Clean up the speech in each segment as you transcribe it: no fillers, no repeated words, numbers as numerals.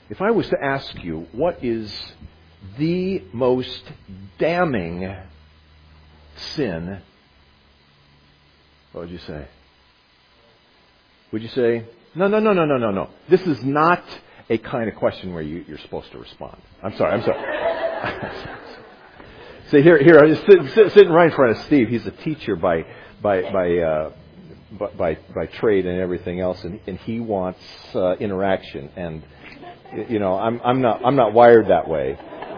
If I was to ask you, what is the most damning sin, what would you say? Would you say, no. This is not a kind of question where you're supposed to respond. I'm sorry. See, here, I'm just sitting right in front of Steve. He's a teacher by trade and everything else, and he wants interaction. And you know, I'm not wired that way.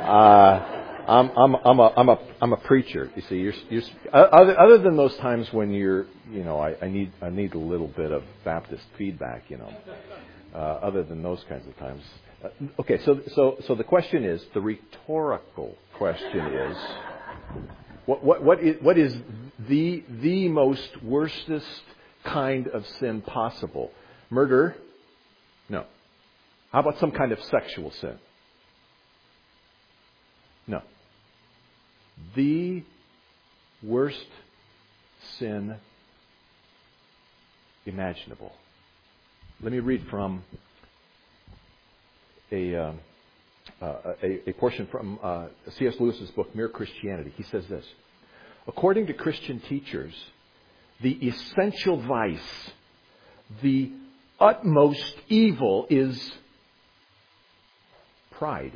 I'm a preacher. You see, you're other than those times when I need a little bit of Baptist feedback. Other than those kinds of times. Okay, so the question is, the rhetorical question is, what is the most worstest kind of sin possible? Murder? No. How about some kind of sexual sin? No. The worst sin imaginable. Let me read from a portion from C.S. Lewis's book, Mere Christianity. He says this: according to Christian teachers, the essential vice, the utmost evil is pride.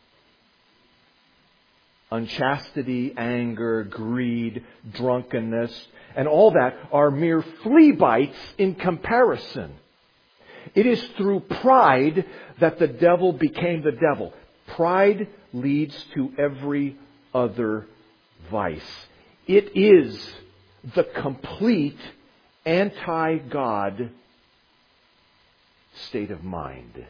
Unchastity, anger, greed, drunkenness, and all that are mere flea bites in comparison. It is through pride that the devil became the devil. Pride leads to every other vice. It is the complete anti-God state of mind.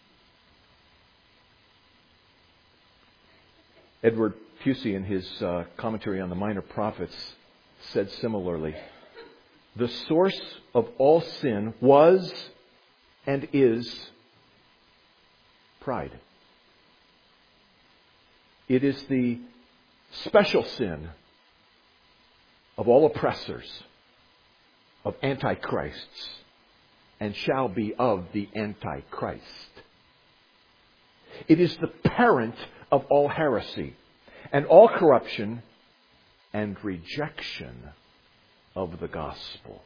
Edward Pusey, in his commentary on the Minor Prophets, said similarly, the source of all sin was and is pride. It is the special sin of all oppressors, of antichrists, and shall be of the Antichrist. It is the parent of all heresy and all corruption and rejection of the gospel.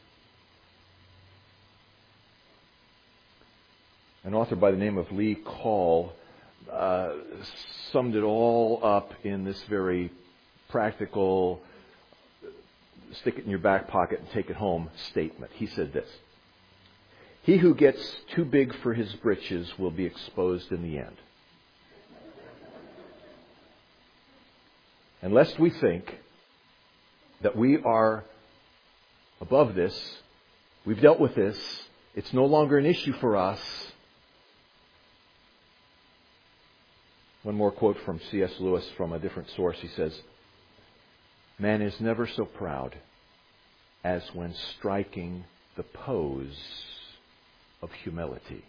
An author by the name of Lee Call summed it all up in this very practical, stick it in your back pocket and take it home statement. He said this: he who gets too big for his britches will be exposed in the end. And lest we think that we are above this, we've dealt with this, it's no longer an issue for us. One more quote from C.S. Lewis from a different source. He says, man is never so proud as when striking the pose of humility.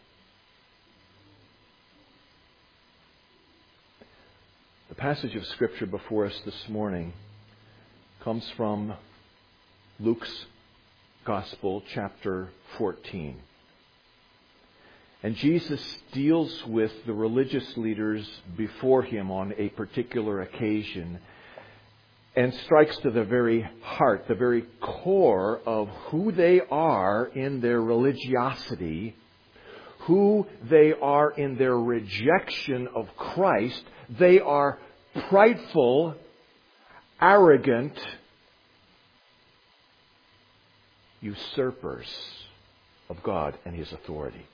The passage of Scripture before us this morning comes from Luke's Gospel, chapter 14. And Jesus deals with the religious leaders before him on a particular occasion and strikes to the very heart, the very core of who they are in their religiosity, who they are in their rejection of Christ. They are prideful, arrogant usurpers of God and His authority.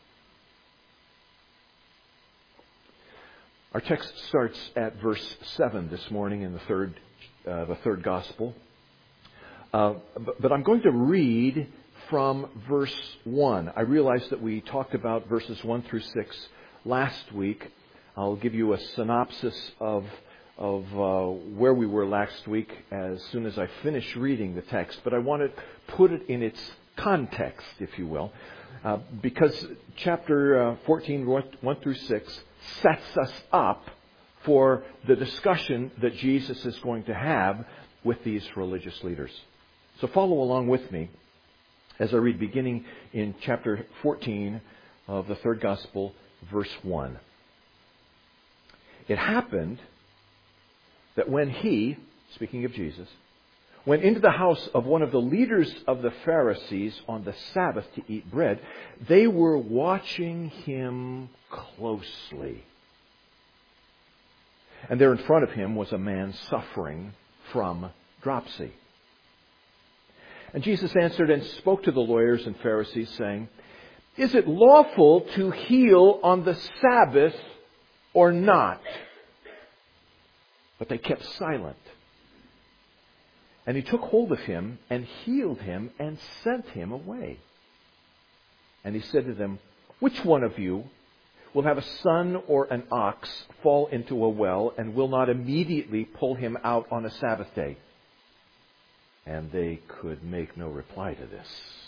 Our text starts at verse 7 this morning in the third gospel. But I'm going to read from verse 1. I realize that we talked about verses 1 through 6 last week. I'll give you a synopsis of where we were last week as soon as I finish reading the text. But I want to put it in its context, if you will, because chapter 14, 1 through 6, sets us up for the discussion that Jesus is going to have with these religious leaders. So follow along with me as I read beginning in chapter 14 of the third gospel, verse 1. It happened that when he, speaking of Jesus, went into the house of one of the leaders of the Pharisees on the Sabbath to eat bread, they were watching him closely. And there in front of him was a man suffering from dropsy. And Jesus answered and spoke to the lawyers and Pharisees, saying, "Is it lawful to heal on the Sabbath or not?" But they kept silent. And he took hold of him and healed him and sent him away. And he said to them, "Which one of you will have a son or an ox fall into a well and will not immediately pull him out on a Sabbath day?" And they could make no reply to this.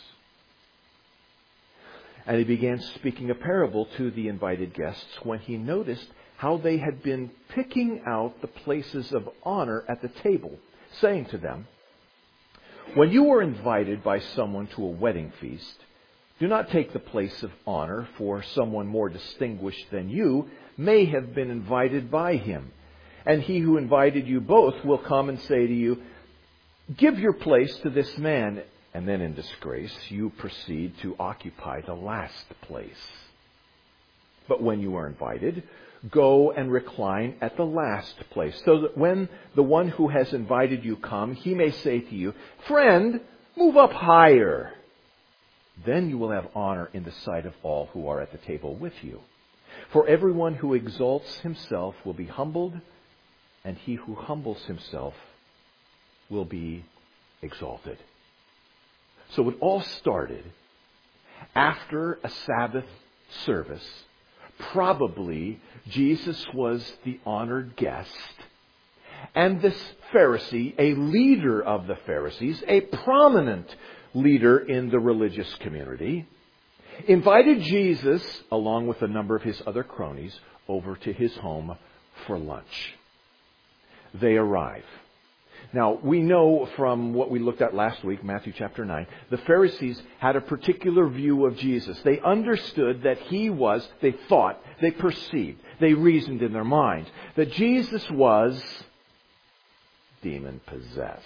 And he began speaking a parable to the invited guests when he noticed how they had been picking out the places of honor at the table, saying to them, "When you are invited by someone to a wedding feast, do not take the place of honor, for someone more distinguished than you may have been invited by him. And he who invited you both will come and say to you, 'Give your place to this man,' and then in disgrace you proceed to occupy the last place. But when you are invited, go and recline at the last place, so that when the one who has invited you come, he may say to you, 'Friend, move up higher.' Then you will have honor in the sight of all who are at the table with you. For everyone who exalts himself will be humbled, and he who humbles himself will be exalted." So it all started after a Sabbath service. Probably Jesus was the honored guest. And this Pharisee, a leader of the Pharisees, a prominent leader in the religious community, invited Jesus, along with a number of his other cronies, over to his home for lunch. They arrive. Now, we know from what we looked at last week, Matthew chapter 9, the Pharisees had a particular view of Jesus. They understood that he was, they thought, they perceived, they reasoned in their minds, that Jesus was demon-possessed.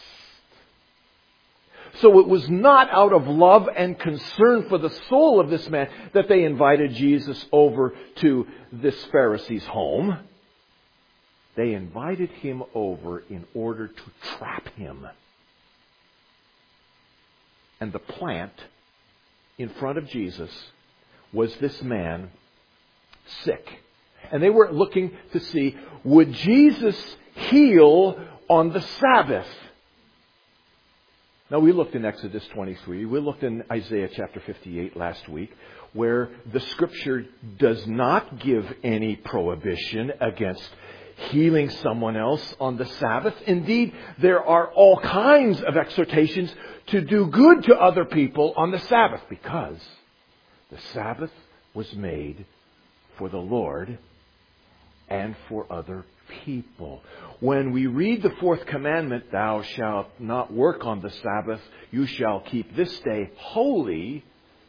So it was not out of love and concern for the soul of this man that they invited Jesus over to this Pharisee's home. They invited him over in order to trap him. And the plant in front of Jesus was this man sick. And they were looking to see, would Jesus heal on the Sabbath? Now, we looked in Exodus 23. We looked in Isaiah chapter 58 last week, where the Scripture does not give any prohibition against healing someone else on the Sabbath. Indeed, there are all kinds of exhortations to do good to other people on the Sabbath, because the Sabbath was made for the Lord and for other people. When we read the fourth commandment, "Thou shalt not work on the Sabbath, you shall keep this day holy,"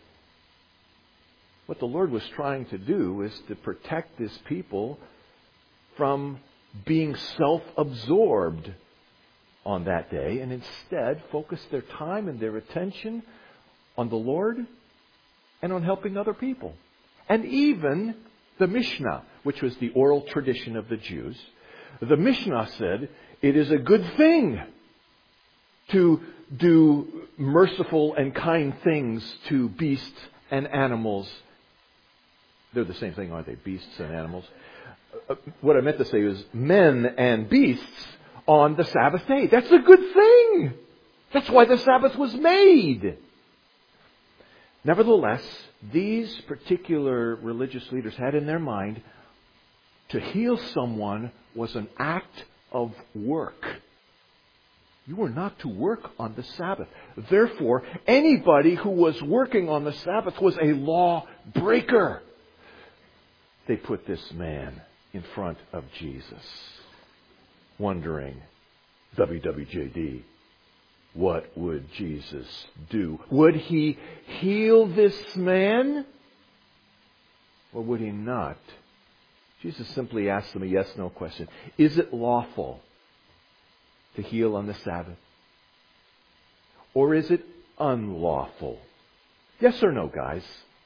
what the Lord was trying to do is to protect His people from being self-absorbed on that day, and instead focus their time and their attention on the Lord and on helping other people. And even the Mishnah, which was the oral tradition of the Jews, the Mishnah said it is a good thing to do merciful and kind things to beasts and animals. They're the same thing, aren't they? Beasts and animals. What I meant to say is men and beasts on the Sabbath day. That's a good thing. That's why the Sabbath was made. Nevertheless, these particular religious leaders had in their mind to heal someone was an act of work. You were not to work on the Sabbath. Therefore, anybody who was working on the Sabbath was a law breaker. They put this man in front of Jesus, wondering, WWJD, what would Jesus do? Would He heal this man? or would he not? Jesus simply asked them a yes-no question. Is it lawful to heal on the Sabbath? Or is it unlawful? Yes or no, guys?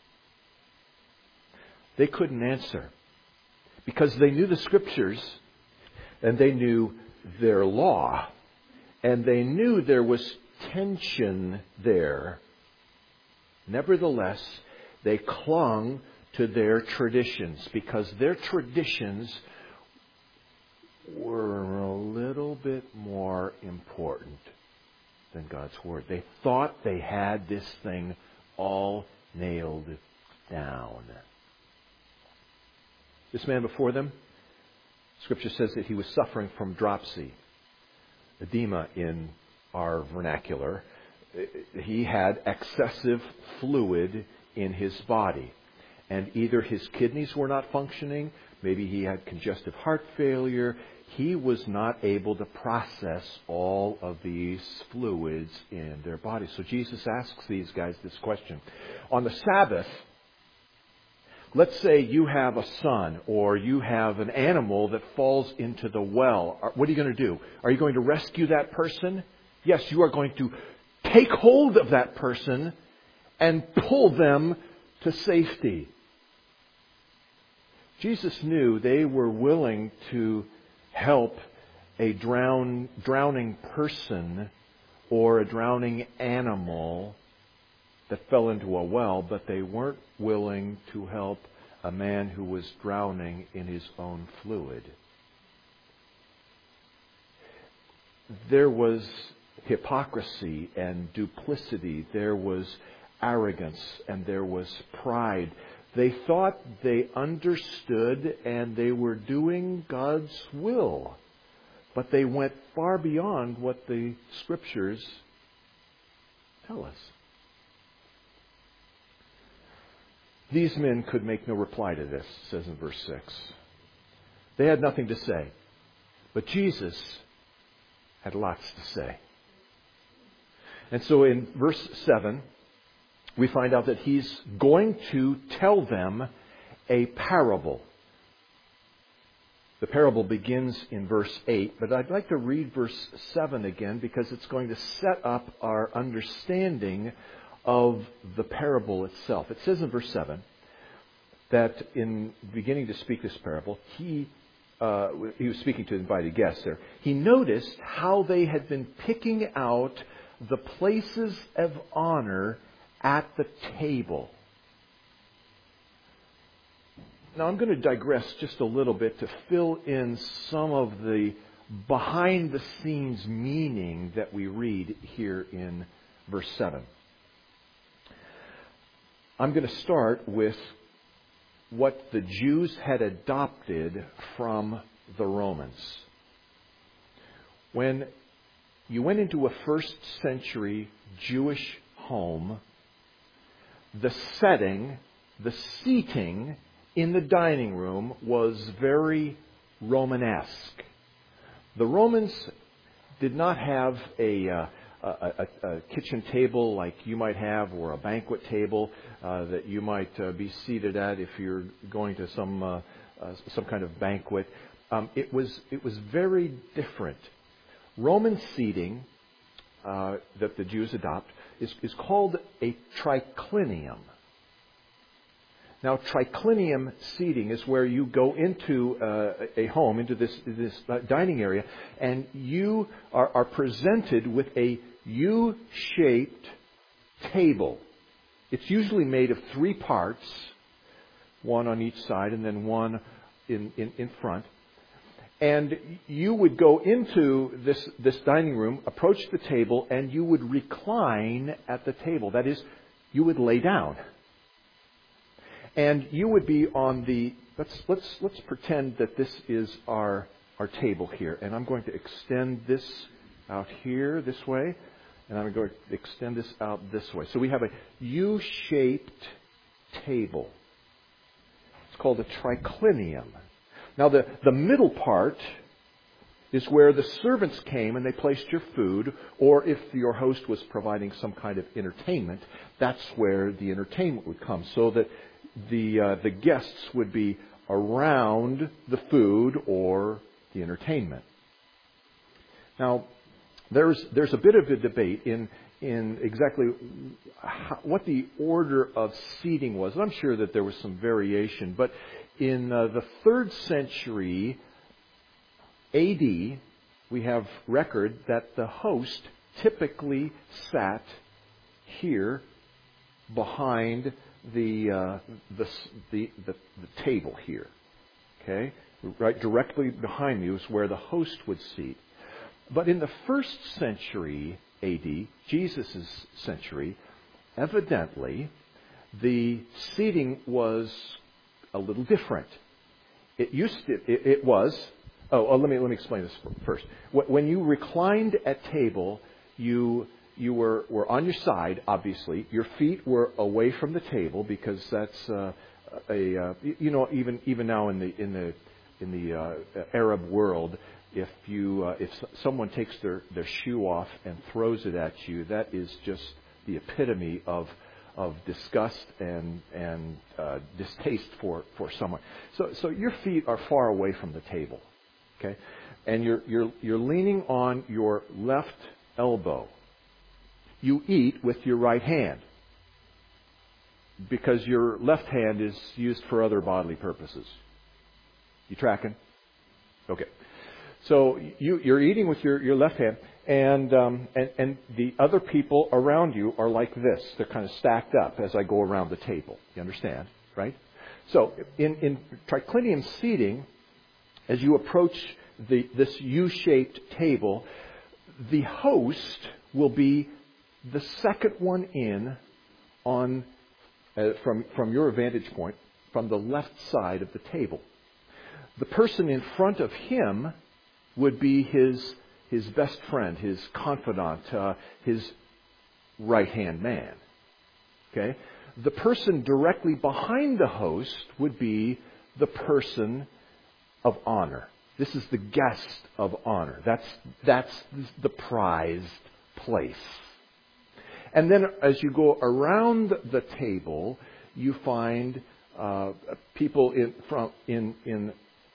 They couldn't answer because they knew the Scriptures and they knew their law and they knew there was tension there. Nevertheless, they clung to their traditions because their traditions were a little bit more important than God's Word. They thought they had this thing all nailed down. This man before them, Scripture says that he was suffering from dropsy, edema in our vernacular. He had excessive fluid in his body. And either his kidneys were not functioning, maybe he had congestive heart failure. He was not able to process all of these fluids in their body. So Jesus asks these guys this question. On the Sabbath, let's say you have a son or you have an animal that falls into the well. What are you going to do? Are you going to rescue that person? Yes, you are going to take hold of that person and pull them to safety. Jesus knew they were willing to help a drowning person or a drowning animal that fell into a well, but they weren't willing to help a man who was drowning in his own fluid. There was hypocrisy and duplicity. There was arrogance and there was pride. They thought they understood and they were doing God's will. But they went far beyond what the Scriptures tell us. These men could make no reply to this, it says in verse 6. They had nothing to say. But Jesus had lots to say. And so in verse 7, we find out that he's going to tell them a parable. The parable begins in verse 8, but I'd like to read verse 7 again because it's going to set up our understanding of the parable itself. It says in verse 7 that in beginning to speak this parable, he was speaking to invited guests there. He noticed how they had been picking out the places of honor at the table. Now I'm going to digress just a little bit to fill in some of the behind the scenes meaning that we read here in verse 7. I'm going to start with what the Jews had adopted from the Romans. When you went into a first century Jewish home, the setting, the seating in the dining room was very Romanesque. The Romans did not have a kitchen table like you might have, or a banquet table that you might be seated at if you're going to some kind of banquet. It was very different. Roman seating that the Jews adopt is called a triclinium. Now, triclinium seating is where you go into a home, into this dining area, and you are presented with a U-shaped table. It's usually made of 3 parts, one on each side and then one in front. And you would go into this dining room, approach the table, and you would recline at the table. That is, you would lay down. And you would be on the, let's pretend that this is our table here. And I'm going to extend this out here this way. And I'm going to extend this out this way. So we have a U-shaped table. It's called a triclinium. Now the middle part is where the servants came and they placed your food, or if your host was providing some kind of entertainment, that's where the entertainment would come. So that the guests would be around the food or the entertainment. Now, there's a bit of a debate in exactly what the order of seating was. And I'm sure that there was some variation, but in the 3rd century AD, we have record that the host typically sat here behind the table here. Okay, right directly behind me was where the host would seat. But in the 1st century AD, Jesus' century, evidently the seating was a little different. It was. Let me explain this first. When you reclined at table, you were on your side. Obviously, your feet were away from the table because that's even now in the Arab world, if someone takes their shoe off and throws it at you, that is just the epitome of disgust and distaste for someone. So your feet are far away from the table, okay, and you're leaning on your left elbow. You eat with your right hand because your left hand is used for other bodily purposes. You tracking? Okay. So you're eating with your left hand, and the other people around you are like this. They're kind of stacked up as I go around the table. You understand, right? So in triclinium seating, as you approach this U-shaped table, the host will be the second one in on from your vantage point from the left side of the table. The person in front of him would be his best friend, his confidant, his right-hand man. Okay? The person directly behind the host would be the person of honor. This is the guest of honor. That's the prized place. And then as you go around the table, you find people in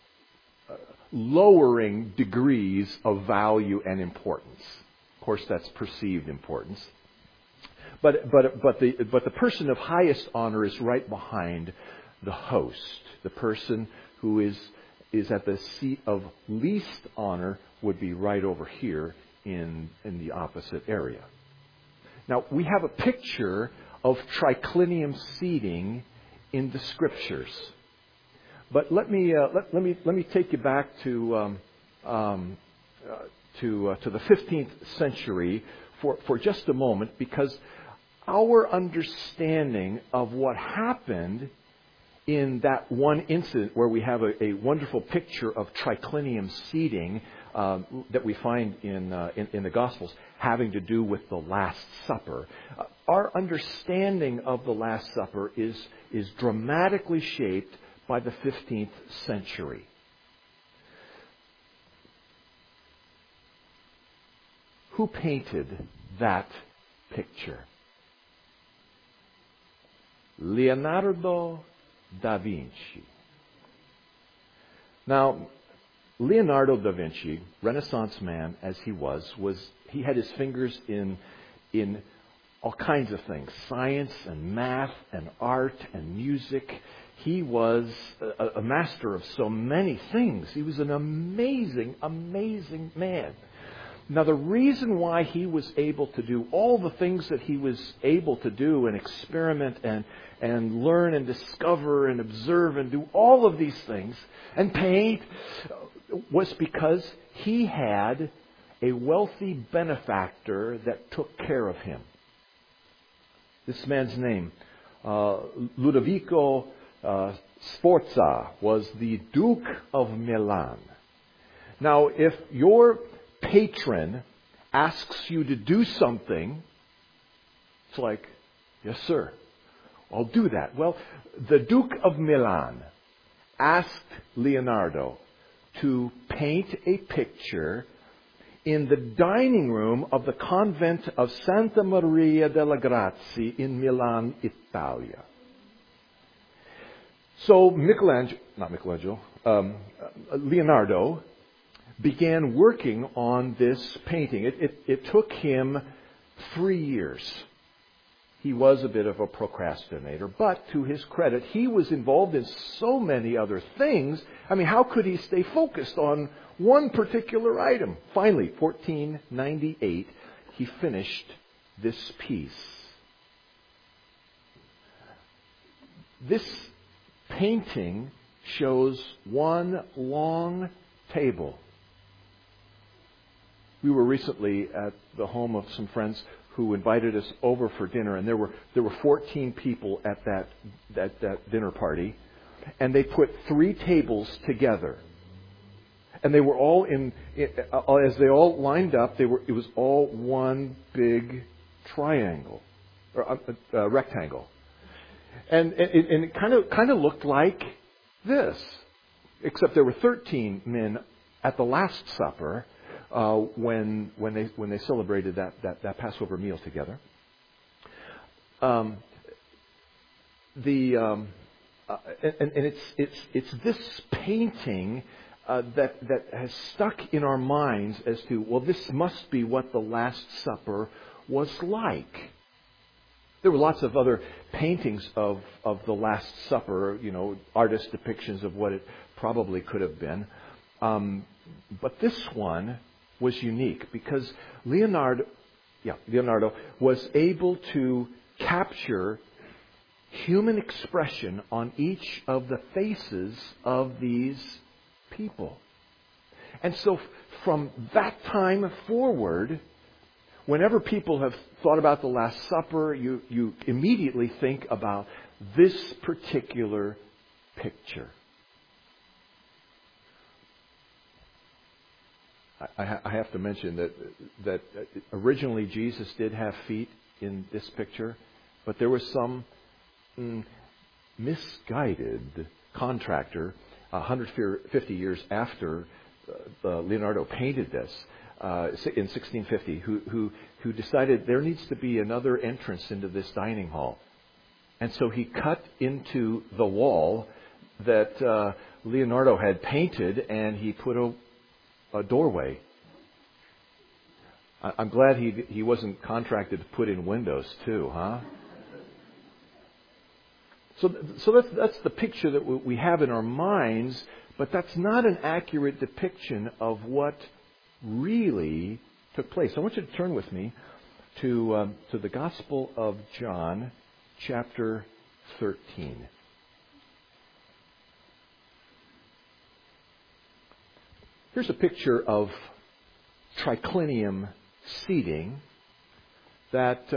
lowering degrees of value and importance. Of course, that's perceived importance. But the person of highest honor is right behind the host. The person who is at the seat of least honor would be right over here in the opposite area. Now, we have a picture of triclinium seating in the Scriptures. But let me take you back to the 15th century for just a moment, because our understanding of what happened in that one incident where we have a wonderful picture of triclinium seating that we find in the Gospels having to do with the Last Supper. Our understanding of the Last Supper is dramatically shaped by the 15th century. Who painted that picture? Leonardo da Vinci. Now, Leonardo da Vinci, Renaissance man as he had his fingers in all kinds of things, science and math and art and music. He was a master of so many things. He was an amazing, amazing man. Now, the reason why he was able to do all the things that he was able to do and experiment and learn and discover and observe and do all of these things and paint was because he had a wealthy benefactor that took care of him. This man's name, Ludovico Sforza, was the Duke of Milan. Now, if your patron asks you to do something, it's like, yes, sir, I'll do that. Well, the Duke of Milan asked Leonardo to paint a picture in the dining room of the convent of Santa Maria delle Grazie in Milan, Italia. So Leonardo began working on this painting. It took him 3 years. He was a bit of a procrastinator, but to his credit, he was involved in so many other things. I mean, how could he stay focused on one particular item? Finally, 1498, he finished this piece. This painting shows one long table. We were recently at the home of some friends who invited us over for dinner, and there were 14 people at that dinner party, and they put 3 tables together, and they were all as they all lined up, it was all one big triangle or rectangle, and it kind of looked like this, except there were 13 men at the Last Supper. When they celebrated that Passover meal together, and it's this painting that has stuck in our minds as to, well, this must be what the Last Supper was like. There were lots of other paintings of the Last Supper, artist depictions of what it probably could have been, but this one was unique because Leonardo was able to capture human expression on each of the faces of these people. And so from that time forward, whenever people have thought about the Last Supper, you immediately think about this particular picture. I have to mention that originally Jesus did have feet in this picture, but there was some misguided contractor 150 years after Leonardo painted this in 1650 who decided there needs to be another entrance into this dining hall. And so he cut into the wall that Leonardo had painted, and he put a doorway. I'm glad he wasn't contracted to put in windows too, huh? So that's the picture that we have in our minds, but that's not an accurate depiction of what really took place. I want you to turn with me to the Gospel of John, chapter 13. Here's a picture of triclinium seating that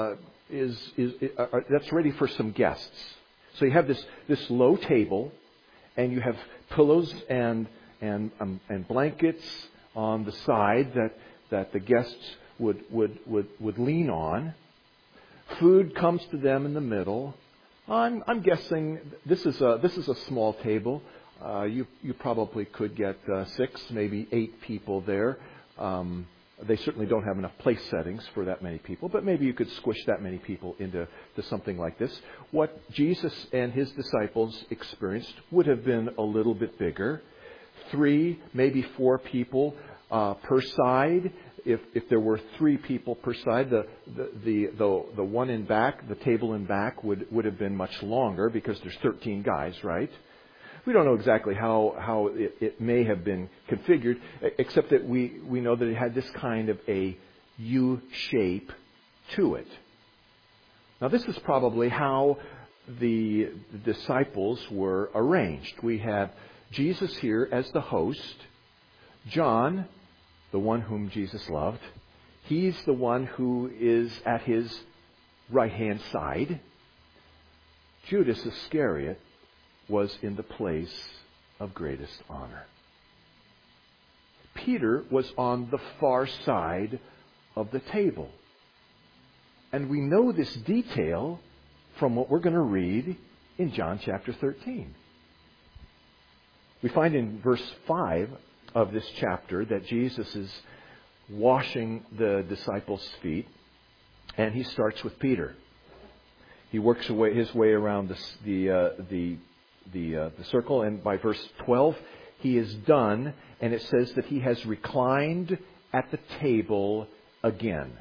that's ready for some guests. So you have this low table, and you have pillows and blankets on the side that the guests would lean on. Food comes to them in the middle. I'm guessing this is a small table. You probably could get 6, maybe 8 people there. They certainly don't have enough place settings for that many people, but maybe you could squish that many people into something like this. What Jesus and his disciples experienced would have been a little bit bigger. 3, maybe 4 people per side. If there were 3 people per side, the one in back, the table in back would have been much longer because there's 13 guys, right? We don't know exactly how it may have been configured, except that we know that it had this kind of a U shape to it. Now, this is probably how the disciples were arranged. We have Jesus here as the host, John, the one whom Jesus loved. He's the one who is at his right-hand side. Judas Iscariot was in the place of greatest honor. Peter was on the far side of the table. And we know this detail from what we're going to read in John chapter 13. We find in verse 5 of this chapter that Jesus is washing the disciples' feet, and he starts with Peter. He works his way around the the circle. And by verse 12, he is done, and it says that he has reclined at the table again.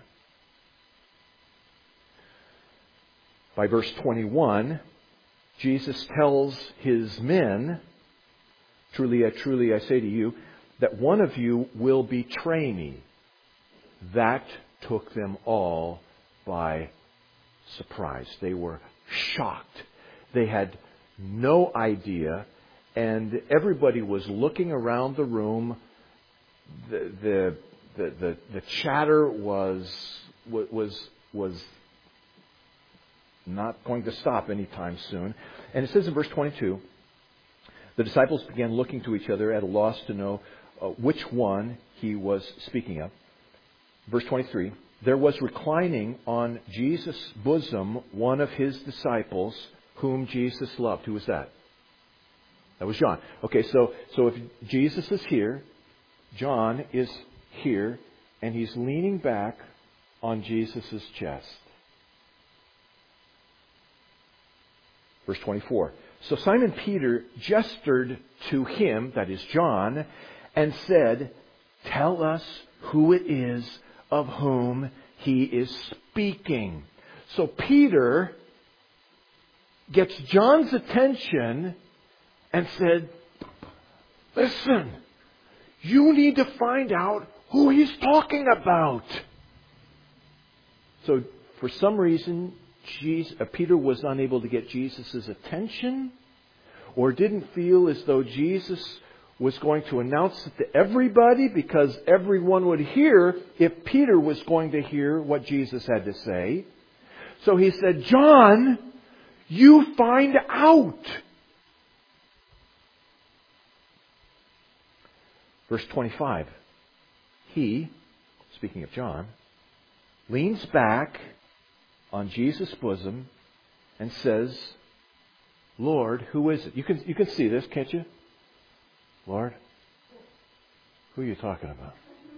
By verse 21, Jesus tells his men, truly, I say to you, that one of you will betray me. That took them all by surprise. They were shocked. They had no idea, and everybody was looking around the room. The chatter was not going to stop anytime soon. And it says in verse 22, the disciples began looking to each other at a loss to know which one he was speaking of. Verse 23, there was reclining on Jesus' bosom one of his disciples whom Jesus loved. Who was that? That was John. Okay, so if Jesus is here, John is here, and he's leaning back on Jesus' chest. Verse 24. So Simon Peter gestured to him, that is John, and said, tell us who it is of whom he is speaking. So Peter gets John's attention and said, listen, you need to find out who he's talking about. So for some reason, Peter was unable to get Jesus' attention, or didn't feel as though Jesus was going to announce it to everybody, because everyone would hear if Peter was going to hear what Jesus had to say. So he said, John, you find out. Verse 25. He, speaking of John, leans back on Jesus' bosom and says, Lord, who is it? You can see this, can't you? Lord, who are you talking about?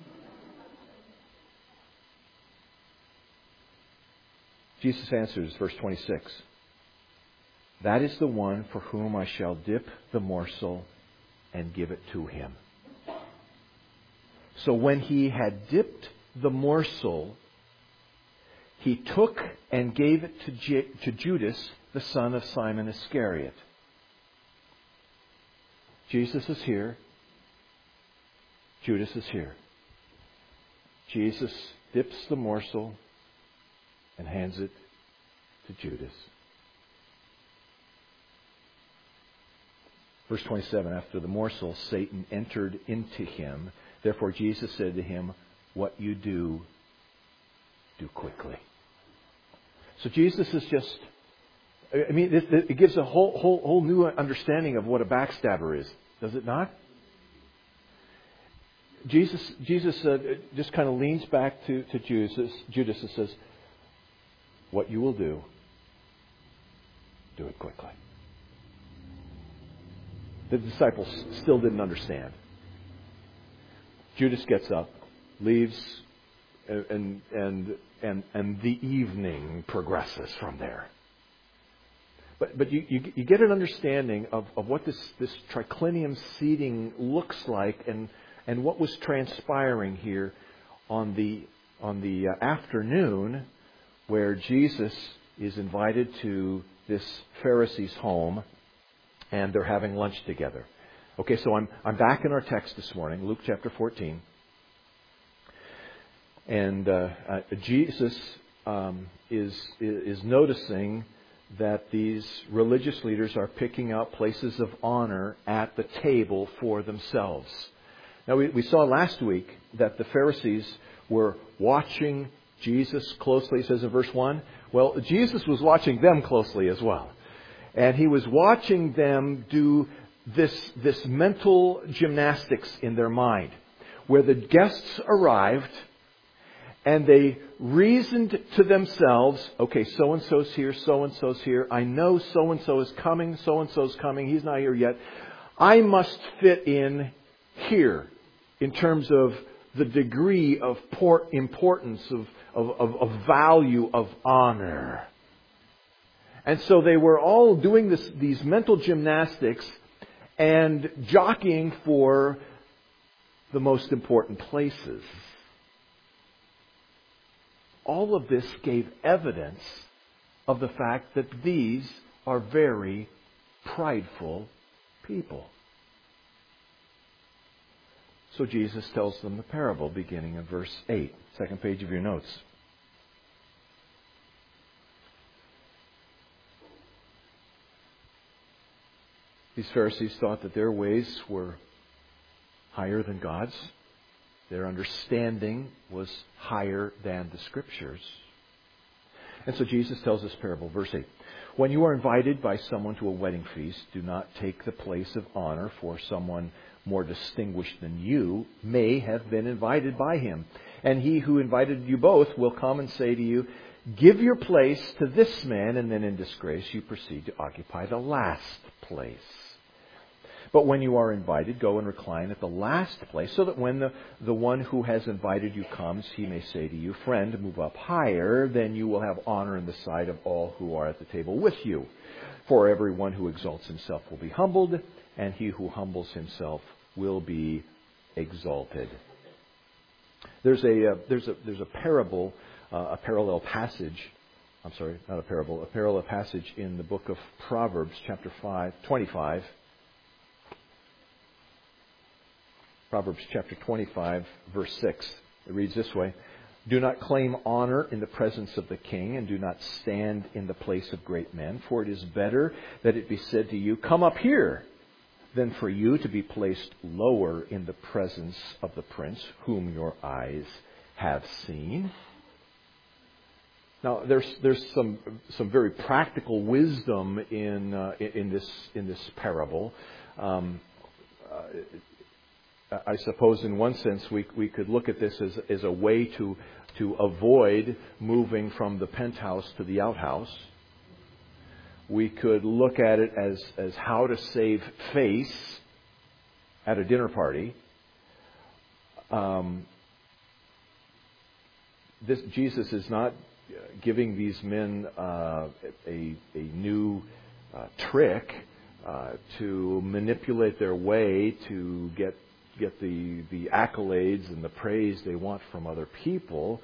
Jesus answers, verse 26, that is the one for whom I shall dip the morsel and give it to him. So when he had dipped the morsel, he took and gave it to Judas, the son of Simon Iscariot. Jesus is here. Judas is here. Jesus dips the morsel and hands it to Judas. Verse 27, after the morsel, Satan entered into him. Therefore Jesus said to him, what you do, do quickly. So Jesus is just, it gives a whole new understanding of what a backstabber is, does it not? Jesus just kind of leans back to Judas and says, what you will do, do it quickly. The disciples still didn't understand. Judas gets up, leaves, and the evening progresses from there. But you get an understanding of what this triclinium seating looks like, and what was transpiring here on the afternoon where Jesus is invited to this Pharisee's home, and they're having lunch together. Okay, so I'm back in our text this morning, Luke chapter 14. And Jesus is noticing that these religious leaders are picking out places of honor at the table for themselves. Now, we saw last week that the Pharisees were watching Jesus closely. It says in verse 1, well, Jesus was watching them closely as well. And he was watching them do this mental gymnastics in their mind, where the guests arrived and they reasoned to themselves, okay, so-and-so's here, so-and-so's here. I know so-and-so is coming, so-and-so's coming. He's not here yet. I must fit in here in terms of the degree of importance, of value, of honor. And so they were all doing these mental gymnastics and jockeying for the most important places. All of this gave evidence of the fact that these are very prideful people. So Jesus tells them the parable beginning in verse 8, second page of your notes. These Pharisees thought that their ways were higher than God's. Their understanding was higher than the Scriptures. And so Jesus tells this parable, verse 8. When you are invited by someone to a wedding feast, do not take the place of honor, for someone more distinguished than you may have been invited by him. And he who invited you both will come and say to you, give your place to this man, and then in disgrace you proceed to occupy the last place. But when you are invited, go and recline at the last place, so that when the one who has invited you comes, he may say to you, friend, move up higher, then you will have honor in the sight of all who are at the table with you. For everyone who exalts himself will be humbled, and he who humbles himself will be exalted. There's a parable, a parallel passage. I'm sorry, not a parable, a parallel passage in the book of Proverbs, chapter 25. Proverbs chapter 25, verse 6. It reads this way. Do not claim honor in the presence of the king, and do not stand in the place of great men, for it is better that it be said to you, come up here, than for you to be placed lower in the presence of the prince whom your eyes have seen. Now, there's some very practical wisdom in this parable. I suppose in one sense we could look at this as a way to avoid moving from the penthouse to the outhouse. We could look at it as how to save face at a dinner party. Jesus is not giving these men a new trick to manipulate their way to get the accolades and the praise they want from other people.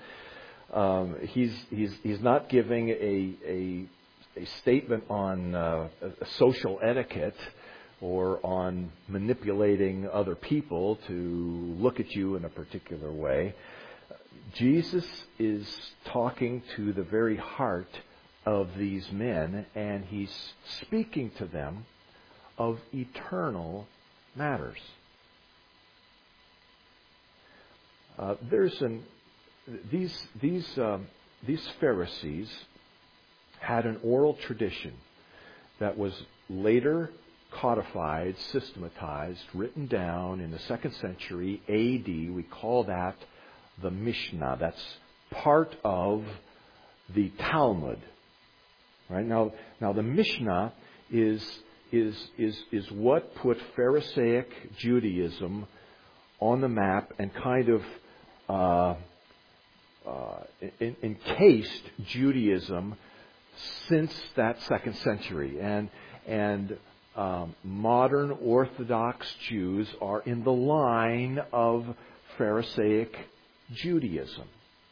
He's not giving a statement on social etiquette or on manipulating other people to look at you in a particular way. Jesus is talking to the very heart of these men, and he's speaking to them of eternal matters. These Pharisees had an oral tradition that was later codified, systematized, written down in the 2nd century A.D. We call that the Mishnah. That's part of the Talmud. Right? Now the Mishnah is what put Pharisaic Judaism on the map and kind of encased Judaism since that 2nd century. And modern Orthodox Jews are in the line of Pharisaic Judaism.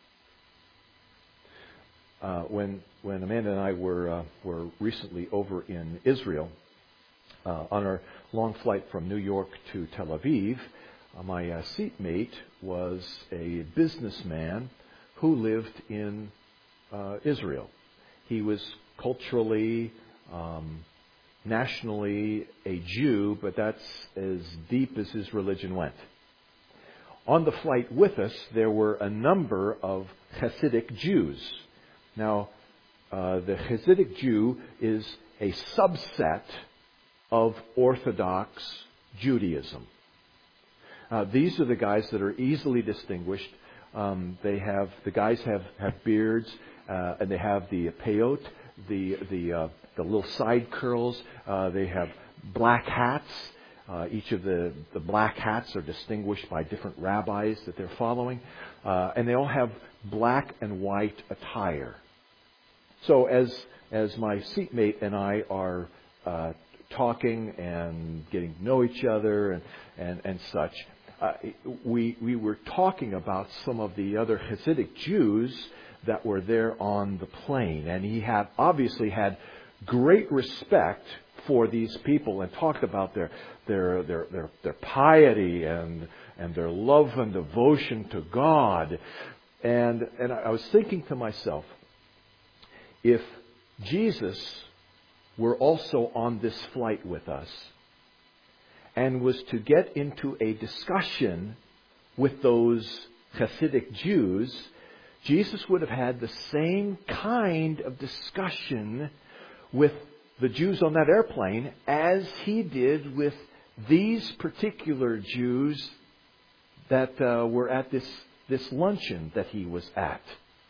When Amanda and I were recently over in Israel, on our long flight from New York to Tel Aviv, my seatmate was a businessman who lived in Israel. He was culturally, nationally a Jew, but that's as deep as his religion went. On the flight with us, there were a number of Hasidic Jews. Now, the Hasidic Jew is a subset of Orthodox Judaism. These are the guys that are easily distinguished. The guys have beards, and they have the peyot, the little side curls. They have black hats. Each of the black hats are distinguished by different rabbis that they're following, and they all have black and white attire. So as as my seatmate and I are talking and getting to know each other and such, we were talking about some of the other Hasidic Jews that were there on the plane. And he had obviously had great respect for these people and talked about their piety and their love and devotion to God. And I was thinking to myself, if Jesus were also on this flight with us and was to get into a discussion with those Hasidic Jews, Jesus would have had the same kind of discussion with the Jews on that airplane as he did with these particular Jews that were at this luncheon that he was at.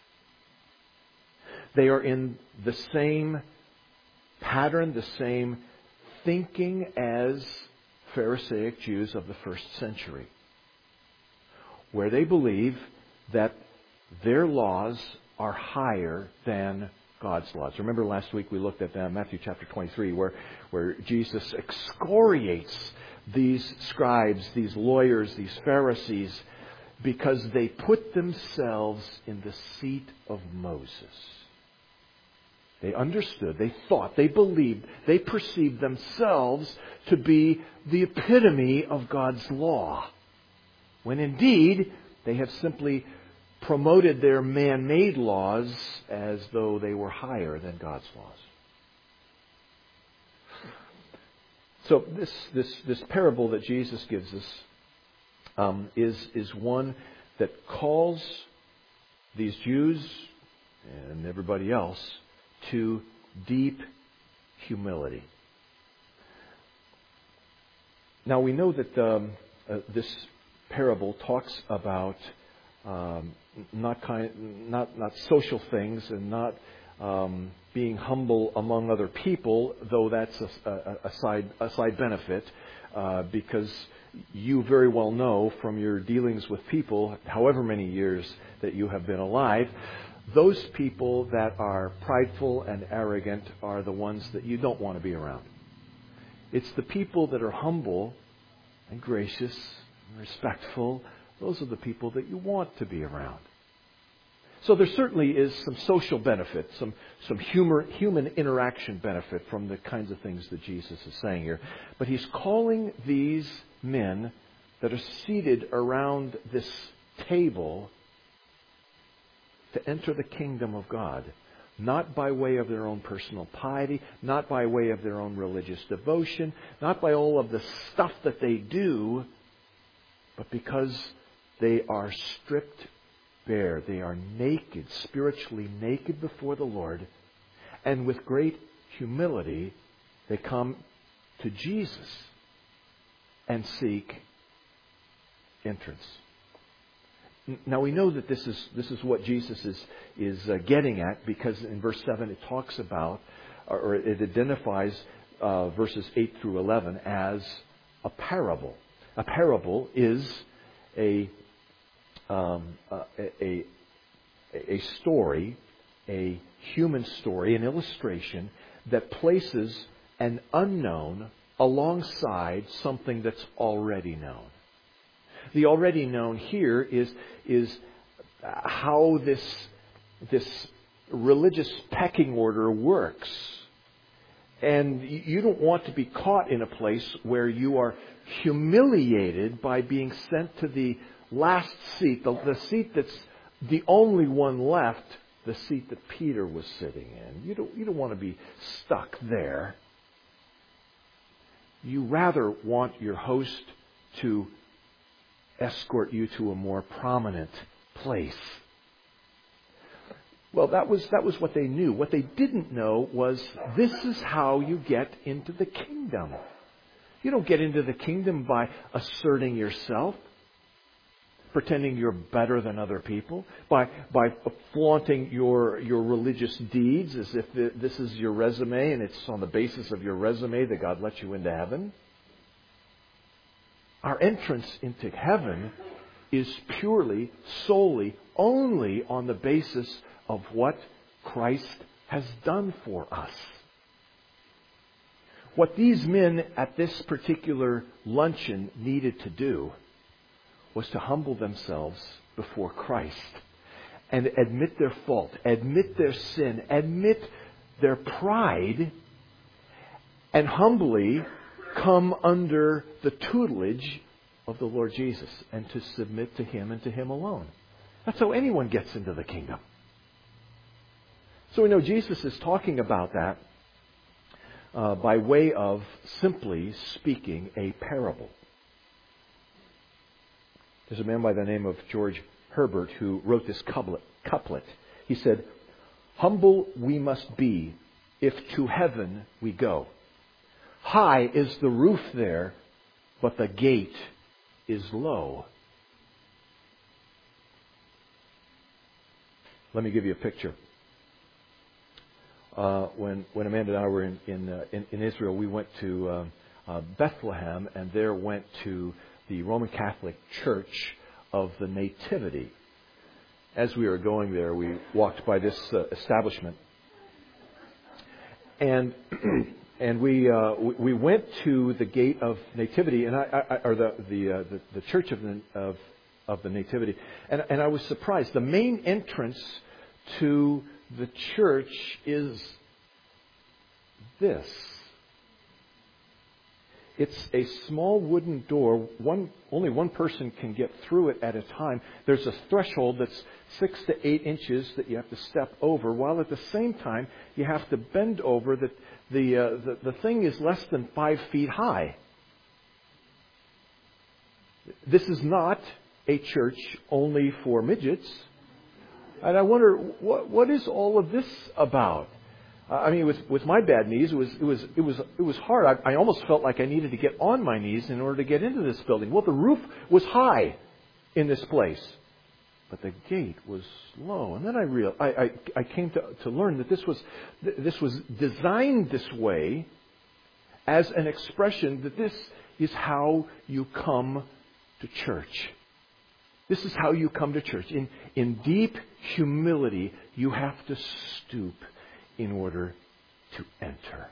They are in the same pattern, the same thinking as Pharisaic Jews of the first century, where they believe that their laws are higher than God's laws. Remember last week we looked at Matthew chapter 23 where Jesus excoriates these scribes, these lawyers, these Pharisees, because they put themselves in the seat of Moses. They understood, they thought, they believed, they perceived themselves to be the epitome of God's law, when indeed they have simply promoted their man-made laws as though they were higher than God's laws. So this parable that Jesus gives us is one that calls these Jews and everybody else to deep humility. Now we know that this parable talks about not social things and not being humble among other people, though that's a side benefit, because you very well know from your dealings with people, however many years that you have been alive, those people that are prideful and arrogant are the ones that you don't want to be around. It's the people that are humble and gracious and respectful. Those are the people that you want to be around. So there certainly is some social benefit, some human interaction benefit from the kinds of things that Jesus is saying here. But he's calling these men that are seated around this table to enter the kingdom of God, not by way of their own personal piety, not by way of their own religious devotion, not by all of the stuff that they do, but because they are stripped bare. They are naked, spiritually naked before the Lord. And with great humility, they come to Jesus and seek entrance. Now we know that this is what Jesus is getting at, because in verse 7 it talks about, or it identifies verses 8 through 11 as a parable. A parable is a story, a human story, an illustration that places an unknown alongside something that's already known. The already known here is how this religious pecking order works. And you don't want to be caught in a place where you are humiliated by being sent to the last seat, the seat that's the only one left, the seat that Peter was sitting in. You don't want to be stuck there. You rather want your host to escort you to a more prominent place. Well, that was what they knew. What they didn't know was this is how you get into the kingdom. You don't get into the kingdom by asserting yourself, pretending you're better than other people, by flaunting your religious deeds as if this is your resume and it's on the basis of your resume that God lets you into heaven. Our entrance into heaven is purely, solely, only on the basis of what Christ has done for us. What these men at this particular luncheon needed to do was to humble themselves before Christ and admit their fault, admit their sin, admit their pride, and humbly come under the tutelage of the Lord Jesus and to submit to Him and to Him alone. That's how anyone gets into the kingdom. So we know Jesus is talking about that by way of simply speaking a parable. There's a man by the name of George Herbert who wrote this couplet. He said, "Humble we must be if to heaven we go. High is the roof there, but the gate is low." Let me give you a picture. When Amanda and I were in Israel, we went to Bethlehem, and there went to the Roman Catholic Church of the Nativity. As we were going there, we walked by this establishment, and we went to the gate of Nativity, and the Church of the Nativity, and I was surprised. The main entrance to the church is this. It's a small wooden door. Only one person can get through it at a time. There's a threshold that's 6 to 8 inches that you have to step over, while at the same time you have to bend over. The thing is less than 5 feet high. This is not a church only for midgets. And I wonder, what is all of this about? I mean, with my bad knees, it was hard. I almost felt like I needed to get on my knees in order to get into this building. Well, the roof was high in this place, but the gate was low. And then I came to learn that this was designed this way as an expression that this is how you come to church. This is how you come to church. In deep humility, you have to stoop in order to enter.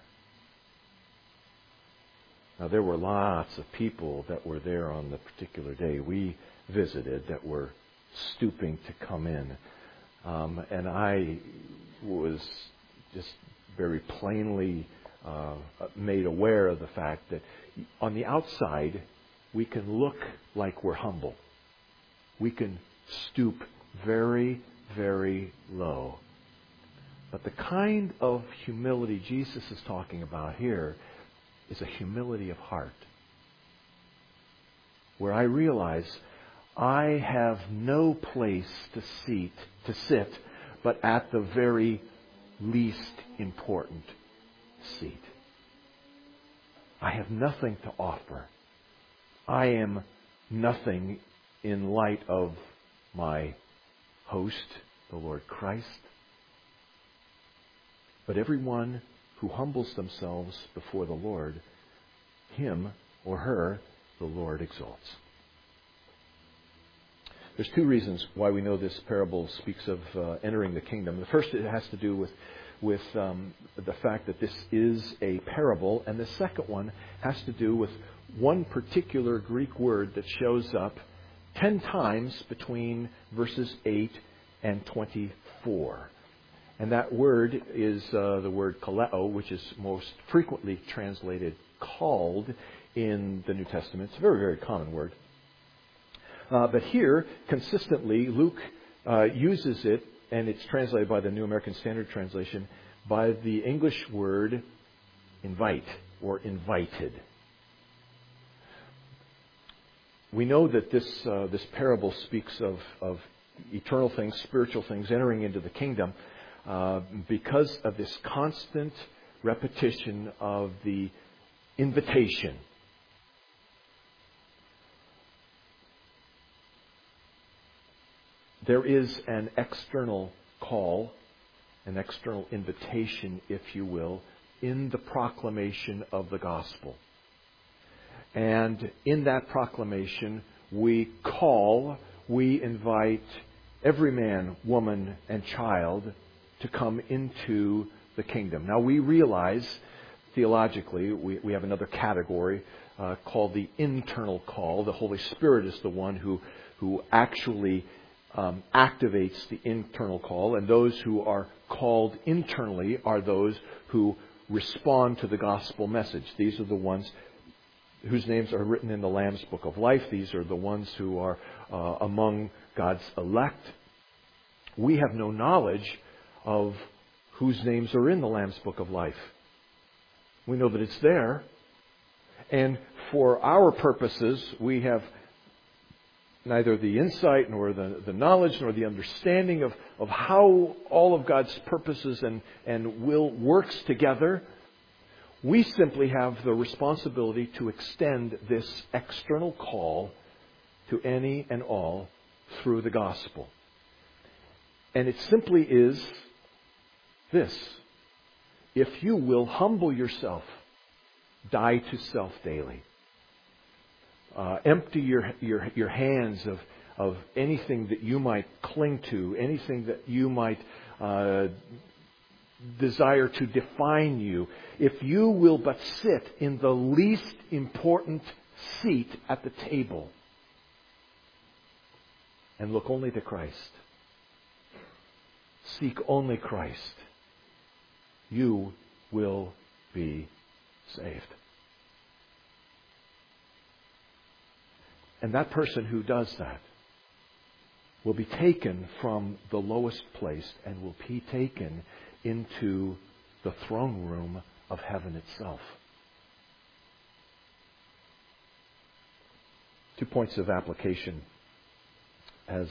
Now, there were lots of people that were there on the particular day we visited that were stooping to come in. And I was just very plainly made aware of the fact that on the outside, we can look like we're humble. We can stoop very, very low. But the kind of humility Jesus is talking about here is a humility of heart, where I realize I have no place to sit, but at the very least important seat. I have nothing to offer. I am nothing in light of my host, the Lord Christ. But everyone who humbles themselves before the Lord, him or her, the Lord exalts. There's 2 reasons why we know this parable speaks of entering the kingdom. The first, it has to do with the fact that this is a parable, and the second one has to do with one particular Greek word that shows up 10 times between verses 8 and 24. And that word is the word kaleo, which is most frequently translated called in the New Testament. It's a very, very common word. But here, consistently, Luke uses it, and it's translated by the New American Standard Translation, by the English word invite or invited. We know that this parable speaks of eternal things, spiritual things, entering into the kingdom because of this constant repetition of the invitation. There is an external call, an external invitation, if you will, in the proclamation of the gospel. And in that proclamation, we invite every man, woman, and child to come into the kingdom. Now we realize, theologically, we have another category called the internal call. The Holy Spirit is the one who actually activates the internal call, and those who are called internally are those who respond to the gospel message. These are the ones whose names are written in the Lamb's Book of Life. These are the ones who are among God's elect. We have no knowledge of whose names are in the Lamb's Book of Life. We know that it's there. And for our purposes, we have neither the insight nor the knowledge nor the understanding of how all of God's purposes and will works together. We simply have the responsibility to extend this external call to any and all through the gospel. And it simply is this: if you will humble yourself, die to self daily, empty your hands of anything that you might cling to, anything that you might desire to define you. If you will but sit in the least important seat at the table and look only to Christ, seek only Christ, you will be saved. And that person who does that will be taken from the lowest place and will be taken into the throne room of heaven itself. 2 points of application as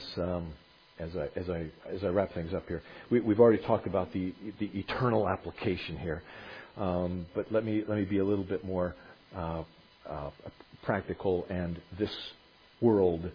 I wrap things up here. We've already talked about the eternal application here, but let me be a little bit more practical and this world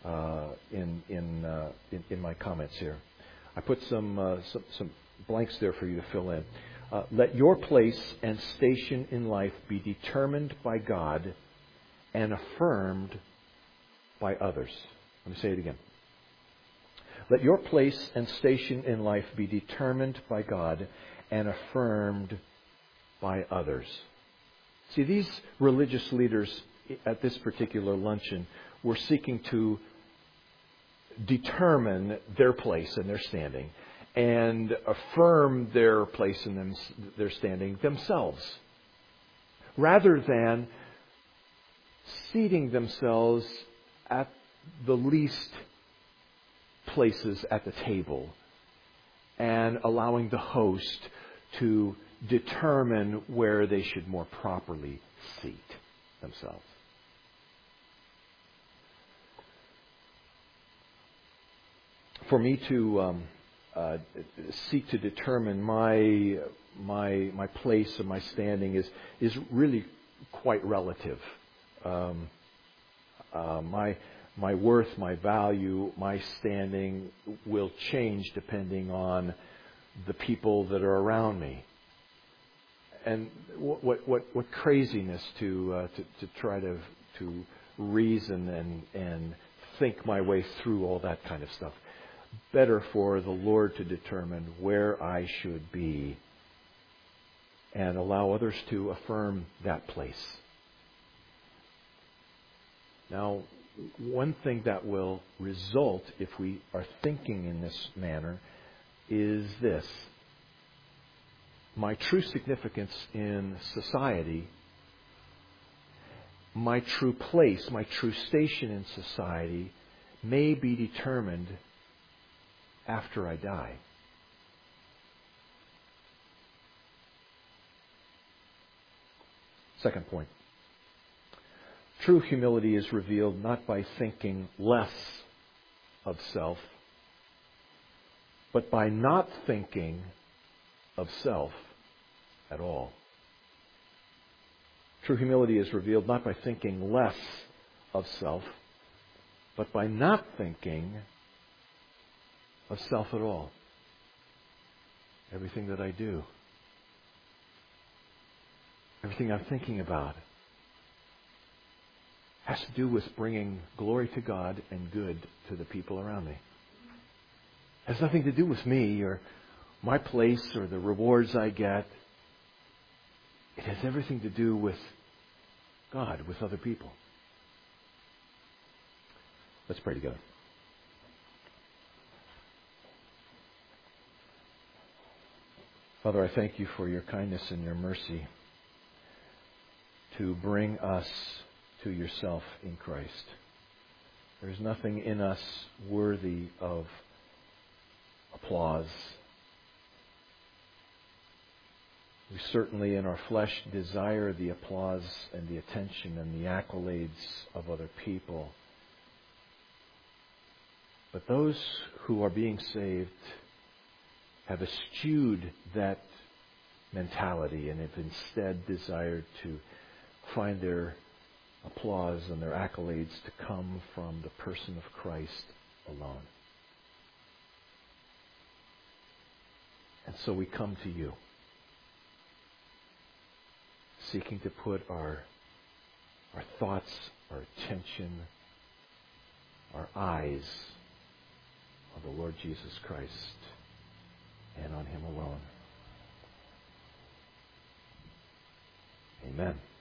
in my comments here. I put some blanks there for you to fill in. Let your place and station in life be determined by God and affirmed by others. Let me say it again. Let your place and station in life be determined by God and affirmed by others. See, these religious leaders at this particular luncheon were seeking to determine their place and their standing and affirm their place and their standing themselves, rather than seating themselves at the least places at the table and allowing the host to determine where they should more properly seat themselves. For me to seek to determine my place and my standing is really quite relative. My worth, my value, my standing will change depending on the people that are around me. And what craziness to try to reason and think my way through all that kind of stuff. Better for the Lord to determine where I should be and allow others to affirm that place. Now, one thing that will result if we are thinking in this manner is this: my true significance in society, my true place, my true station in society may be determined after I die. Second point. True humility is revealed not by thinking less of self, but by not thinking of self at all. True humility is revealed not by thinking less of self, but by not thinking of self at all. Everything that I do, everything I'm thinking about, has to do with bringing glory to God and good to the people around me. It has nothing to do with me or my place or the rewards I get. It has everything to do with God, with other people. Let's pray together. Father, I thank you for your kindness and your mercy to bring us to yourself in Christ. There is nothing in us worthy of applause. We certainly in our flesh desire the applause and the attention and the accolades of other people. But those who are being saved have eschewed that mentality and have instead desired to find their applause and their accolades to come from the person of Christ alone. And so we come to you, seeking to put our thoughts, our attention, our eyes on the Lord Jesus Christ and on Him alone. Amen.